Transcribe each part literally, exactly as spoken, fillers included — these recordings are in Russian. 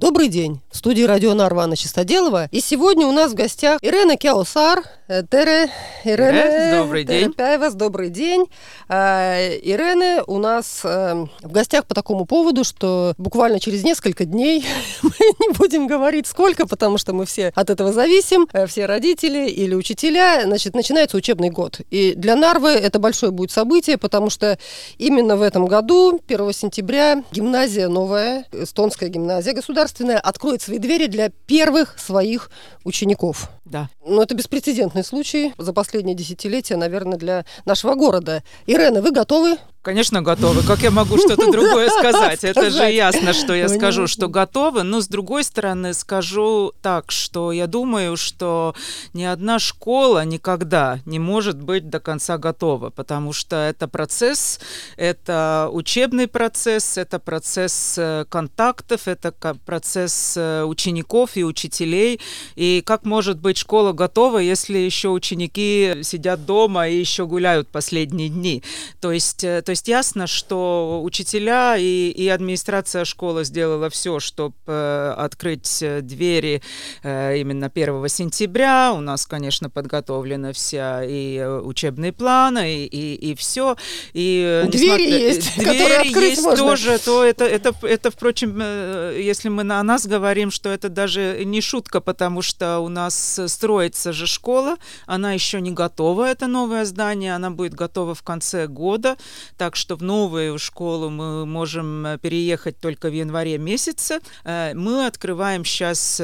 Добрый день. В студии радио Нарва Анна Чистоделова. И сегодня у нас в гостях Ирена Кяусар. Тере, Ирена, добрый день. Вас, добрый день. Ирена у нас в гостях по такому поводу, что буквально через несколько дней мы не будем говорить сколько, потому что мы все от этого зависим, все родители или учителя. Значит, начинается учебный год. И для Нарвы это большое будет событие, потому что именно в этом году, первого сентября, гимназия новая, эстонская гимназия государственная, откроет свои двери для первых своих учеников. Да. Но это беспрецедентный случай за последние десятилетия, наверное, для нашего города. Ирена, вы готовы? Конечно, готовы. Как я могу что-то другое сказать? Это же ясно, что я скажу, что готовы. Но, с другой стороны, скажу так, что я думаю, что ни одна школа никогда не может быть до конца готова, потому что это процесс, это учебный процесс, это процесс контактов, это процесс учеников и учителей. И как может быть школа готова, если еще ученики сидят дома и еще гуляют последние дни? То есть, то есть ясно, что учителя и, и администрация школы сделала все, чтобы э, открыть двери э, именно первого сентября. У нас, конечно, подготовлены все и учебные планы, и, и, и все. И, двери несмотря... есть, двери которые открыть есть можно. Тоже, то это, это, это, впрочем, э, если мы на нас говорим, что это даже не шутка, потому что у нас строится же школа, она еще не готова, это новое здание, она будет готова в конце года, так что в новую школу мы можем переехать только в январе месяце. Мы открываем сейчас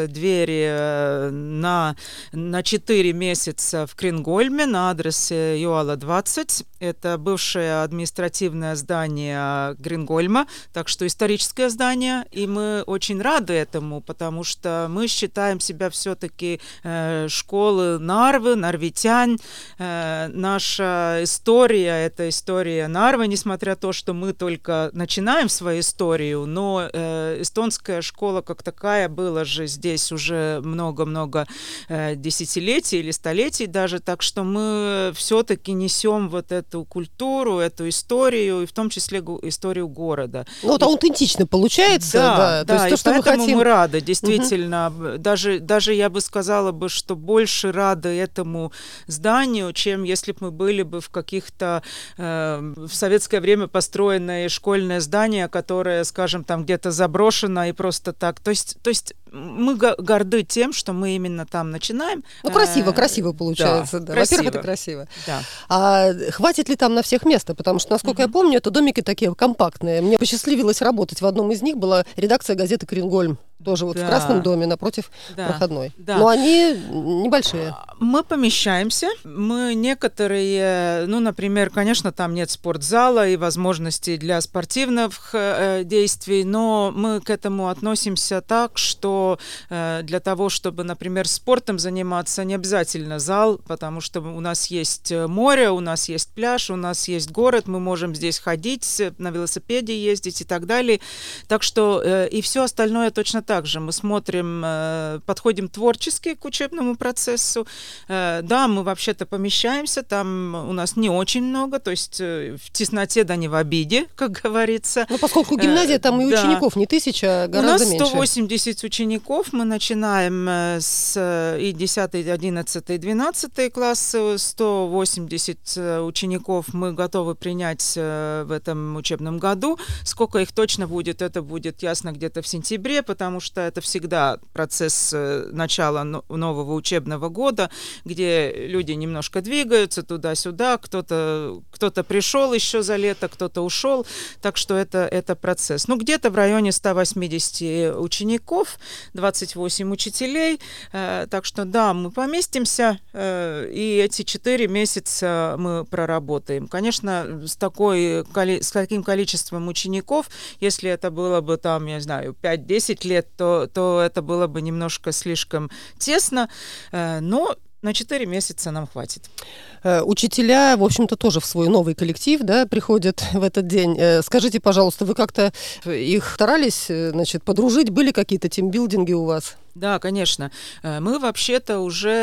двери на, на четыре месяца в Крингольме на адресе Юала двадцать. Это бывшее административное здание Крингольма, так что историческое здание, и мы очень рады этому, потому что мы считаем себя все-таки э, школы Нарвы, нарвитян. Э, наша история — это история Нарвы, несмотря на то, что мы только начинаем свою историю, но э, эстонская школа как такая была же здесь уже много-много э, десятилетий или столетий даже, так что мы все-таки несем вот эту культуру, эту историю, и в том числе историю города. Ну, это и... аутентично получается, да. Да, да, то есть и то, что поэтому мы хотим. Мы рады, действительно. Угу. Даже, даже я бы сказала бы, что больше рады этому зданию, чем если бы мы были бы в каких-то э, в советское время построенное школьное здание, которое, скажем, там где-то заброшено и просто так. То есть, то есть мы горды тем, что мы именно там начинаем. Ну, красиво, красиво получается. Да, да. красиво. Во-первых, это красиво. Да. А хватит ли там на всех места? Потому что, насколько mm-hmm. я помню, это домики такие компактные. Мне посчастливилось работать в одном из них, была редакция газеты «Крингольм». Тоже вот да. в Красном доме напротив да. проходной. Да. Но они небольшие. Мы помещаемся. Мы некоторые, ну, например, конечно, там нет спортзала и возможностей для спортивных э, действий, но мы к этому относимся так, что э, для того, чтобы, например, спортом заниматься, не обязательно зал, потому что у нас есть море, у нас есть пляж, у нас есть город, мы можем здесь ходить, на велосипеде ездить и так далее. Так что э, и все остальное точно также мы смотрим, подходим творчески к учебному процессу. Да, мы вообще-то помещаемся, там у нас не очень много, то есть в тесноте, да не в обиде, как говорится. Ну, поскольку гимназия, там и да. учеников не тысяча, а гораздо меньше. У нас сто восемьдесят учеников, мы начинаем с и десятый, одиннадцатый, двенадцатый классы, сто восемьдесят учеников мы готовы принять в этом учебном году. Сколько их точно будет, это будет ясно где-то в сентябре, потому что это всегда процесс начала нового учебного года, где люди немножко двигаются туда-сюда, кто-то, кто-то пришел еще за лето, кто-то ушел, так что это, это процесс. Ну, где-то в районе ста восьмидесяти учеников, двадцать восемь учителей, э, так что да, мы поместимся, э, и эти четыре месяца мы проработаем. Конечно, с, такой, с таким количеством учеников, если это было бы там, я не знаю, пять-десять лет, то, то это было бы немножко слишком тесно, но на четыре месяца нам хватит. Учителя, в общем-то, тоже в свой новый коллектив, да, приходят в этот день. Скажите, пожалуйста, вы как-то их старались, значит, подружить? Были какие-то тимбилдинги у вас? Да, конечно. Мы вообще-то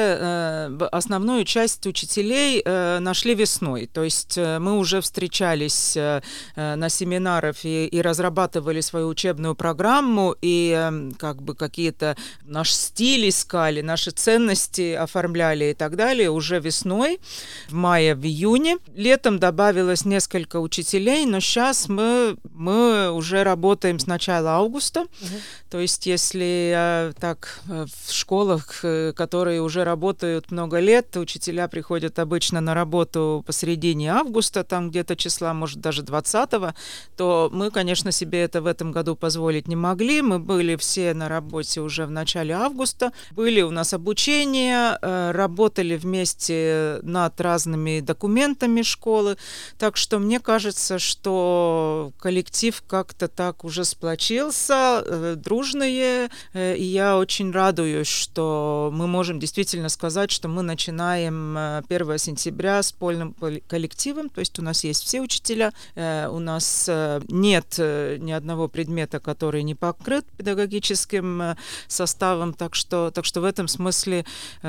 уже основную часть учителей нашли весной. То есть мы уже встречались на семинарах и, и разрабатывали свою учебную программу, и как бы какие-то наш стиль искали, наши ценности оформляли и так далее уже весной, в мае, в июне. Летом добавилось несколько учителей, но сейчас мы, мы уже работаем с начала августа. Угу. То есть если так в школах, которые уже работают много лет, учителя приходят обычно на работу посередине августа, там где-то числа, может, даже двадцатого, то мы, конечно, себе это в этом году позволить не могли. Мы были все на работе уже в начале августа. Были у нас обучения, работали вместе над разными документами школы. Так что мне кажется, что коллектив как-то так уже сплочился, дружные, и я очень радуюсь, что мы можем действительно сказать, что мы начинаем первого сентября с полным коллективом, то есть у нас есть все учителя, у нас нет ни одного предмета, который не покрыт педагогическим составом, так что, так что в этом смысле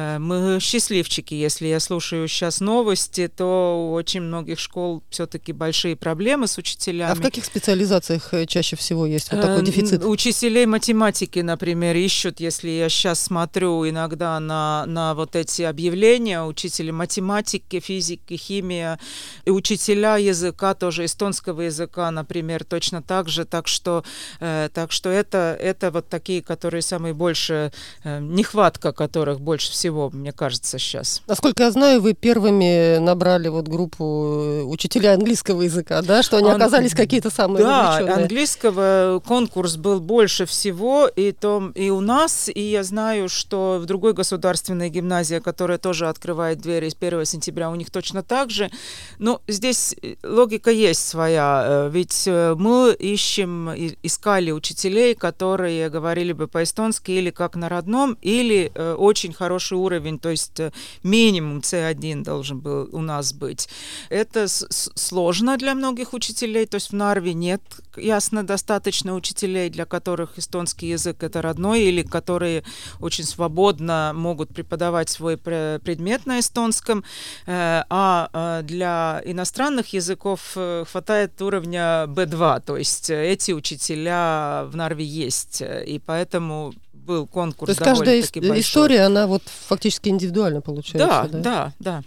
мы счастливчики. Если я слушаю сейчас новости, то у очень многих школ все-таки большие проблемы с учителями. А в каких специализациях чаще всего есть вот такой дефицит? Учителей математики, например, ищут, если я сейчас смотрю иногда на, на вот эти объявления, учители математики, физики, химия, и учителя языка, тоже эстонского языка, например, точно так же. Так что, э, так что это, это вот такие, которые самые больше, э, нехватка которых больше всего, мне кажется, сейчас. Насколько я знаю, вы первыми набрали вот группу учителей английского языка, да, что они Ан... оказались какие-то самые вовлеченные. Да, английского конкурс был больше всего, и, то, и у нас, и я знаю, что в другой государственной гимназии, которая тоже открывает двери с первого сентября, у них точно так же. Но здесь логика есть своя, ведь мы ищем, искали учителей, которые говорили бы по-эстонски или как на родном, или очень хороший уровень, то есть минимум си один должен был у нас быть. Это сложно для многих учителей, то есть в Нарве нет, ясно, достаточно учителей, для которых эстонский язык это родной, или которые очень свободно могут преподавать свой предмет на эстонском, а для иностранных языков хватает уровня би два, то есть эти учителя в Нарве есть, и поэтому был конкурс. То есть каждая история, она вот фактически индивидуально получается? Да, да, да, да.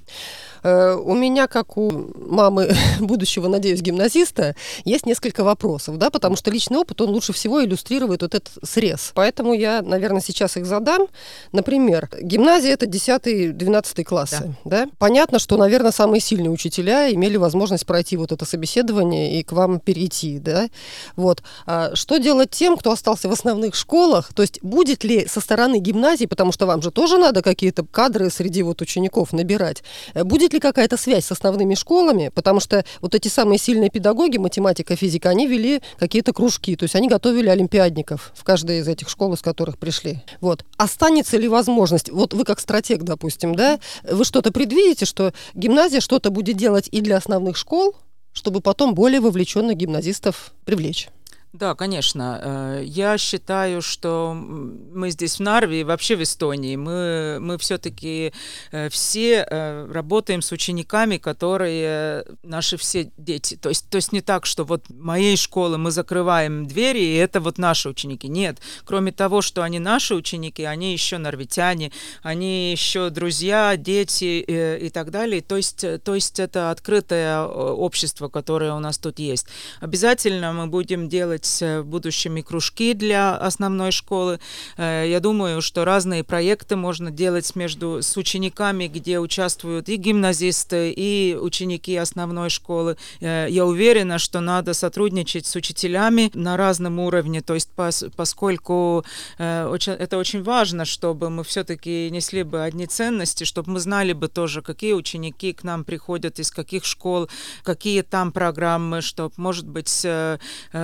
У меня, как у мамы будущего, надеюсь, гимназиста, есть несколько вопросов, да, потому что личный опыт, он лучше всего иллюстрирует вот этот срез. Поэтому я, наверное, сейчас их задам. Например, гимназия — это десятый-двенадцатый классы, да. да? Понятно, что, наверное, самые сильные учителя имели возможность пройти вот это собеседование и к вам перейти, да. Вот. А что делать тем, кто остался в основных школах? То есть будет ли со стороны гимназии, потому что вам же тоже надо какие-то кадры среди вот учеников набирать, будет ли какая-то связь с основными школами, потому что вот эти самые сильные педагоги, математика, физика, они вели какие-то кружки, то есть они готовили олимпиадников в каждой из этих школ, из которых пришли. Вот. Останется ли возможность, вот вы как стратег, допустим, да, вы что-то предвидите, что гимназия что-то будет делать и для основных школ, чтобы потом более вовлеченных гимназистов привлечь? Да, конечно. Я считаю, что мы здесь в Нарве и вообще в Эстонии, мы, мы все-таки все работаем с учениками, которые наши все дети. То есть, то есть не так, что вот моей школы мы закрываем двери, и это вот наши ученики. Нет. Кроме того, что они наши ученики, они еще нарвитяне, они еще друзья, дети и, и так далее. То есть, то есть это открытое общество, которое у нас тут есть. Обязательно мы будем делать в будущем и кружки для основной школы. Я думаю, что разные проекты можно делать между с учениками, где участвуют и гимназисты, и ученики основной школы. Я уверена, что надо сотрудничать с учителями на разном уровне, то есть поскольку это очень важно, чтобы мы все-таки несли бы одни ценности, чтобы мы знали бы тоже, какие ученики к нам приходят, из каких школ, какие там программы, чтобы, может быть, в будущем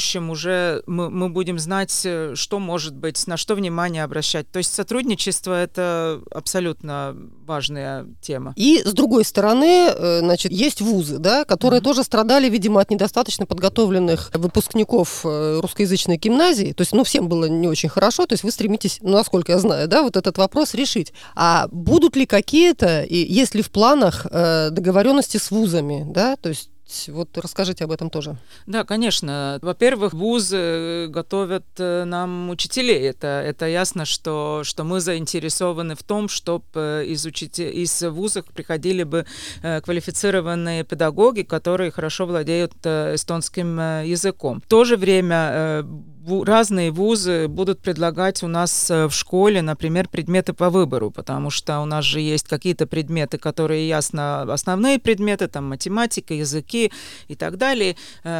будущем уже мы, мы будем знать, что может быть, на что внимание обращать. То есть сотрудничество – это абсолютно важная тема. И, с другой стороны, значит, есть вузы, да, которые mm-hmm. тоже страдали, видимо, от недостаточно подготовленных выпускников русскоязычной гимназии. То есть, ну, всем было не очень хорошо, то есть вы стремитесь, ну, насколько я знаю, да, вот этот вопрос решить. А будут ли какие-то, и есть ли в планах договоренности с вузами, да, то есть вот расскажите об этом тоже. Да, конечно. Во-первых, вузы готовят нам учителей. Это, это ясно, что, что мы заинтересованы в том, чтобы из, учите... из вузов приходили бы квалифицированные педагоги, которые хорошо владеют эстонским языком. В то же время разные вузы будут предлагать у нас в школе, например, предметы по выбору, потому что у нас же есть какие-то предметы, которые, ясно, основные предметы, там математика, языки и так далее,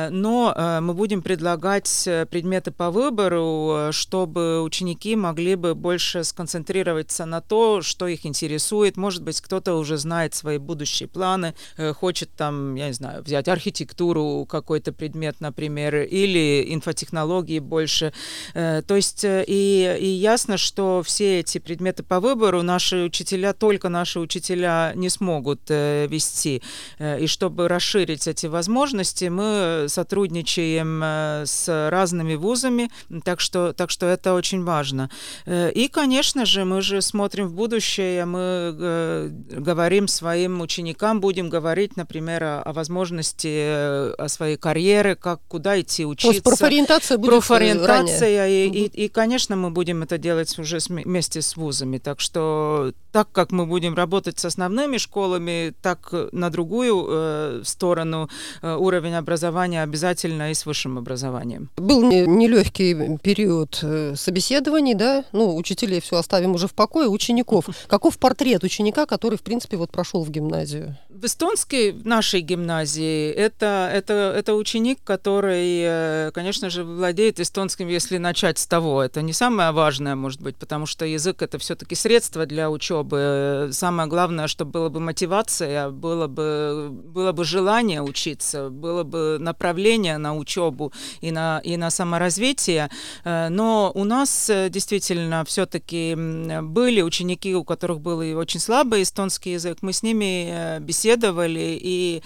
но мы будем предлагать предметы по выбору, чтобы ученики могли бы больше сконцентрироваться на то, что их интересует. Может быть, кто-то уже знает свои будущие планы, хочет там, я не знаю, взять архитектуру, какой-то предмет, например, или инфотехнологии больше. То есть и, и ясно, что все эти предметы по выбору наши учителя, только наши учителя не смогут вести. И чтобы расширить эти возможности, мы сотрудничаем с разными вузами, так что, так что это очень важно. И, конечно же, мы же смотрим в будущее, мы говорим своим ученикам, будем говорить, например, о, о возможности о своей карьере, как, куда идти учиться. То есть профориентация будет Профориентация, и, угу. и, и, конечно, мы будем это делать уже вместе с вузами. Так что, так как мы будем работать с основными школами, так на другую э, сторону э, уровень образования обязательно и с высшим образованием. Был нелегкий период собеседований, да? Ну, учителей все оставим уже в покое, учеников. Каков портрет ученика, который, в принципе, вот прошел в гимназию? В эстонской, в нашей гимназии, это, это, это ученик, который, конечно же, владеет эстонским, если начать с того. Это не самое важное, может быть, потому что язык — это все-таки средство для учебы. Самое главное, чтобы была бы мотивация, было бы, было бы желание учиться, было бы направление на учебу и на, и на саморазвитие. Но у нас действительно все-таки были ученики, у которых был и очень слабый эстонский язык. Мы с ними беседовали и,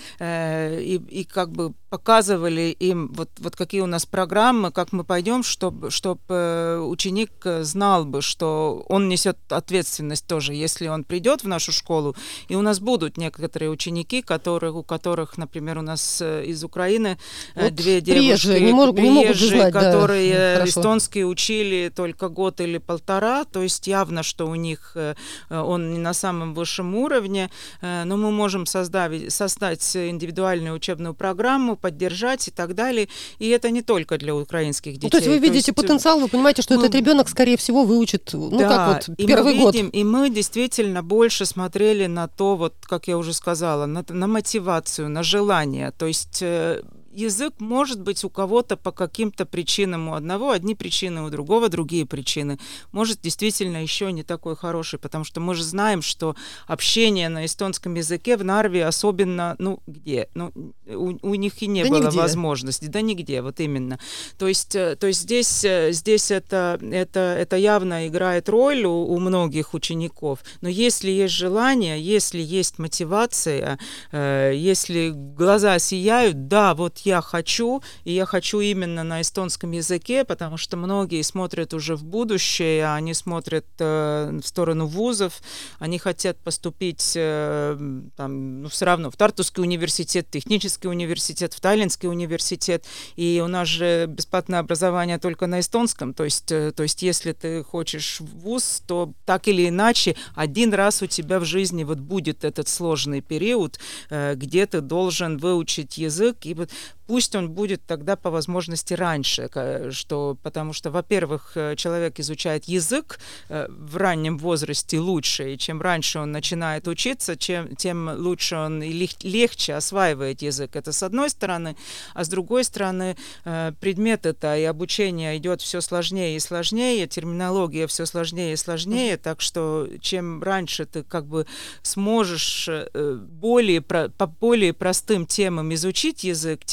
и, и как бы показывали им, вот, вот какие у нас программы, как мы пойдем, чтобы, чтобы ученик знал бы, что он несет ответственность тоже, если он придет в нашу школу. И у нас будут некоторые ученики, которых, у которых, например, у нас из Украины вот две девушки, не, мог, не могут знать, которые да, эстонский учили только год или полтора, то есть явно, что у них он не на самом высшем уровне, но мы можем создать, создать индивидуальную учебную программу, поддержать и так далее. И это не только для украинских детей. Ну, то есть вы видите есть, потенциал, вы понимаете, что мы, этот ребенок, скорее всего, выучит, ну, да, как вот первый мы год. Видим, и мы действительно больше смотрели на то, вот, как я уже сказала, на, на мотивацию, на желание. То есть язык может быть у кого-то по каким-то причинам, у одного одни причины, у другого другие причины. Может, действительно еще не такой хороший, потому что мы же знаем, что общение на эстонском языке в Нарве особенно, ну, где? Ну, у, у них и не да было нигде. возможности. Да нигде, вот именно. То есть, то есть здесь, здесь это, это, это явно играет роль у, у многих учеников. Но если есть желание, если есть мотивация, э, если глаза сияют, да, вот я хочу, и я хочу именно на эстонском языке, потому что многие смотрят уже в будущее, они смотрят э, в сторону вузов, они хотят поступить э, там, ну, все равно в Тартуский университет, технический университет, в Таллинский университет, и у нас же бесплатное образование только на эстонском, то есть, э, то есть если ты хочешь в вуз, то так или иначе один раз у тебя в жизни вот будет этот сложный период, э, где ты должен выучить язык, и вот пусть он будет тогда по возможности раньше, что, потому что, во-первых, человек изучает язык в раннем возрасте лучше, и чем раньше он начинает учиться, чем, тем лучше он и лег, легче осваивает язык. Это с одной стороны, а с другой стороны предмет это и обучение идет все сложнее и сложнее, терминология все сложнее и сложнее, так что чем раньше ты как бы сможешь более, по более простым темам изучить язык, тем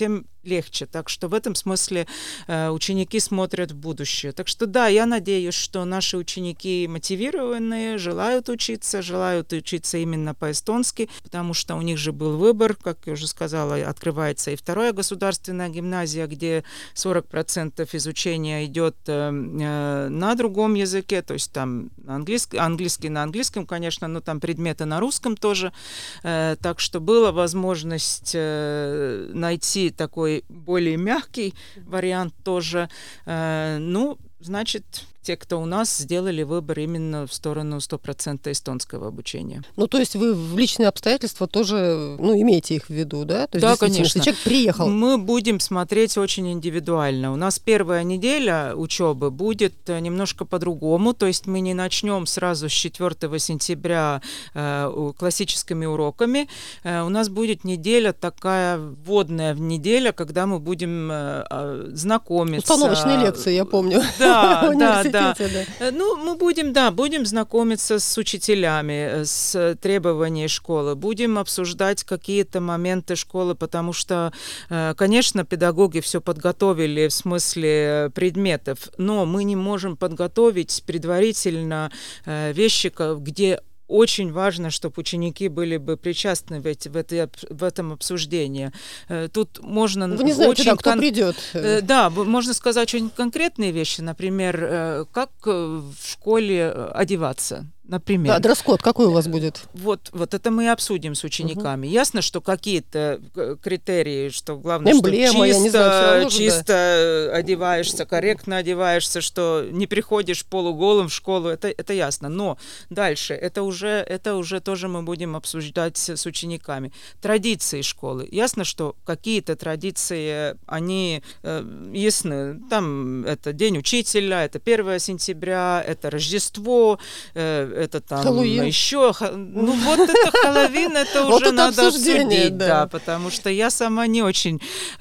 легче. Так что в этом смысле э, ученики смотрят в будущее. Так что да, я надеюсь, что наши ученики мотивированные, желают учиться, желают учиться именно по-эстонски, потому что у них же был выбор, как я уже сказала, открывается и вторая государственная гимназия, где сорок процентов изучения идет э, э, на другом языке, то есть там английский, английский на английском, конечно, но там предметы на русском тоже. Э, так что была возможность э, найти такой более мягкий вариант тоже. Э, ну, значит, те, кто у нас, сделали выбор именно в сторону сто процентов эстонского обучения. Ну, то есть вы в личные обстоятельства тоже, ну, имеете их в виду, да? То есть, да, конечно. Если человек приехал. Мы будем смотреть очень индивидуально. У нас первая неделя учебы будет немножко по-другому, то есть мы не начнем сразу с четвёртого сентября э, классическими уроками. Э, у нас будет неделя такая вводная неделя, когда мы будем э, знакомиться. Установочные лекции, я помню. Да, да, да. Да. Ну, мы будем, да, будем знакомиться с учителями, с требованиями школы, будем обсуждать какие-то моменты школы, потому что, конечно, педагоги все подготовили в смысле предметов, но мы не можем подготовить предварительно вещи, где очень важно, чтобы ученики были бы причастны в, эти, в, этой, в этом обсуждении. Тут можно... Вы не знаете, очень да, кто кон... придет. Да, можно сказать очень конкретные вещи. Например, как в школе одеваться. Например. Да, дресс-код какой у вас будет? Вот, вот это мы и обсудим с учениками. Угу. Ясно, что какие-то критерии, что главное, эмблема, что чисто, я не знаю, чисто да. одеваешься, корректно одеваешься, что не приходишь полуголым в школу, это, это ясно. Но дальше, это уже, это уже тоже мы будем обсуждать с учениками. Традиции школы. Ясно, что какие-то традиции, они э, ясны. Там это День учителя, это первое сентября, это Рождество, э, это там Хэллоуин. Еще, ну вот это Хэллоуин, это уже вот надо обсудить, да. да, потому что я сама не очень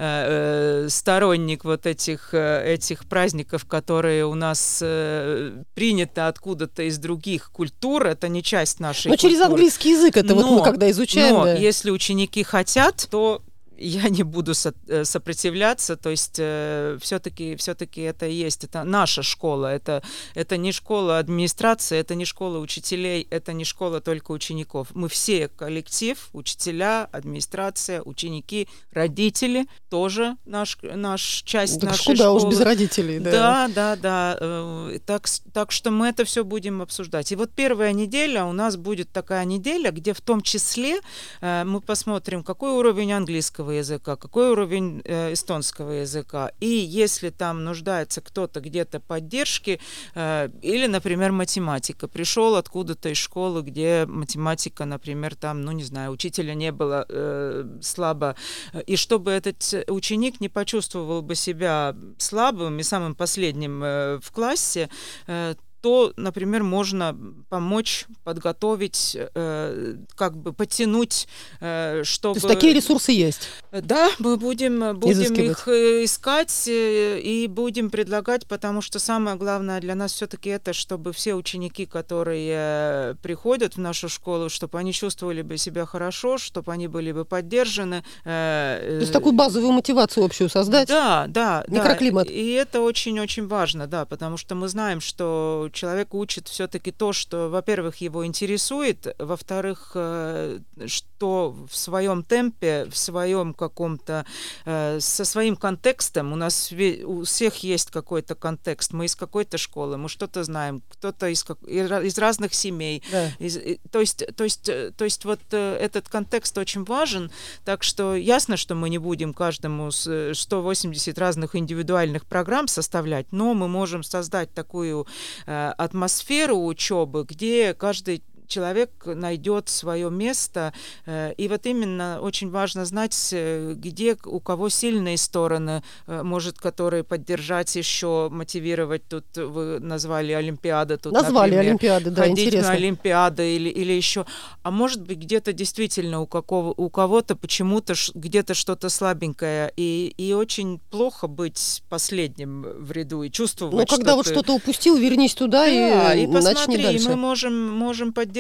э, сторонник вот этих, этих праздников, которые у нас э, приняты откуда-то из других культур, это не часть нашей но культуры. Через английский язык это но, вот мы когда изучаем. Но да. если ученики хотят, то я не буду со- сопротивляться, то есть э, все-таки, все-таки это и есть, это наша школа, это, это не школа администрации, это не школа учителей, это не школа только учеников. Мы все коллектив, учителя, администрация, ученики, родители, тоже наш, наш часть так нашей куда школы. Уж без родителей, да. Да, да, да. Э, так, так что мы это все будем обсуждать. И вот первая неделя у нас будет такая неделя, где в том числе э, мы посмотрим, какой уровень английского языка, какой уровень э, эстонского языка. И если там нуждается кто-то где-то поддержки, э, или, например, математика. Пришел откуда-то из школы, где математика, например, там, ну, не знаю, учителя не было э, слабо. И чтобы этот ученик не почувствовал бы себя слабым и самым последним э, в классе, э, то, например, можно помочь, подготовить, э, как бы потянуть, э, чтобы... То есть такие ресурсы есть? Да, мы будем, будем их искать и будем предлагать, потому что самое главное для нас все-таки это, чтобы все ученики, которые приходят в нашу школу, чтобы они чувствовали бы себя хорошо, чтобы они были бы поддержаны. То есть такую базовую мотивацию общую создать? Да, да. Микроклимат. Да. И это очень-очень важно, да, потому что мы знаем, что человек учит все-таки то, что, во-первых, его интересует, во-вторых, что в своем темпе, в своем каком-то, со своим контекстом, у нас у всех есть какой-то контекст, мы из какой-то школы, мы что-то знаем, кто-то из, из разных семей. Да. Из, то есть, то есть, то есть вот этот контекст очень важен, так что ясно, что мы не будем каждому сто восемьдесят разных индивидуальных программ составлять, но мы можем создать такую атмосферу учебы, где каждый человек найдет свое место. И вот именно очень важно знать, где у кого сильные стороны, может, которые поддержать еще, мотивировать. Тут вы назвали Олимпиады. Тут, назвали например, Олимпиады, да, ходить интересно. на Олимпиады или, или еще. А может быть, где-то действительно у, какого, у кого-то почему-то ш, где-то что-то слабенькое. И, и очень плохо быть последним в ряду и чувствовать, ну, когда что вот ты... что-то упустил, вернись туда да, и, и начни посмотри, дальше. мы можем, можем поддержать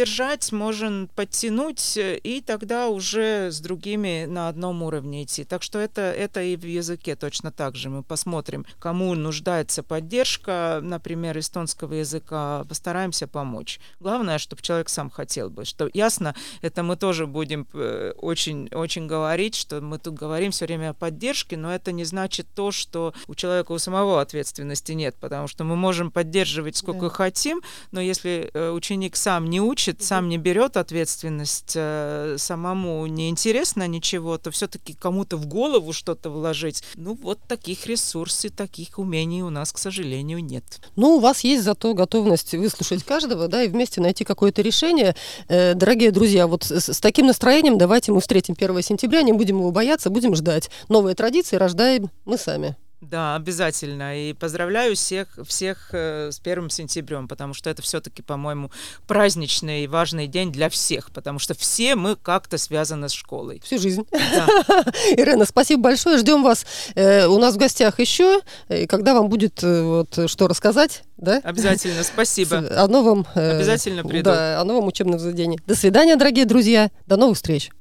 поддержать, можем подтянуть, и тогда уже с другими на одном уровне идти. Так что это, это и в языке точно так же. Мы посмотрим, кому нуждается поддержка, например, эстонского языка, постараемся помочь. Главное, чтобы человек сам хотел бы. Что ясно, это мы тоже будем очень, очень говорить, что мы тут говорим все время о поддержке, но это не значит то, что у человека у самого ответственности нет, потому что мы можем поддерживать сколько да. хотим, но если ученик сам не учит, сам не берет ответственность, самому не интересно ничего, то все-таки кому-то в голову что-то вложить. Ну, вот таких ресурсов, таких умений у нас, к сожалению, нет. Ну, у вас есть зато готовность выслушать каждого, да, и вместе найти какое-то решение. Э, дорогие друзья, вот с, с таким настроением давайте мы встретим первого сентября, не будем его бояться, будем ждать. Новые традиции рождаем мы сами. Да, обязательно. И поздравляю всех, всех э, с первым сентябрем, потому что это все-таки, по-моему, праздничный и важный день для всех, потому что все мы как-то связаны с школой. Всю жизнь. Да. Ирена, спасибо большое. Ждем вас э, у нас в гостях еще, и когда вам будет э, вот, что рассказать. Да? Обязательно, спасибо. О новом, э, Обязательно приду. Да, о новом учебном заведении. До свидания, дорогие друзья. До новых встреч.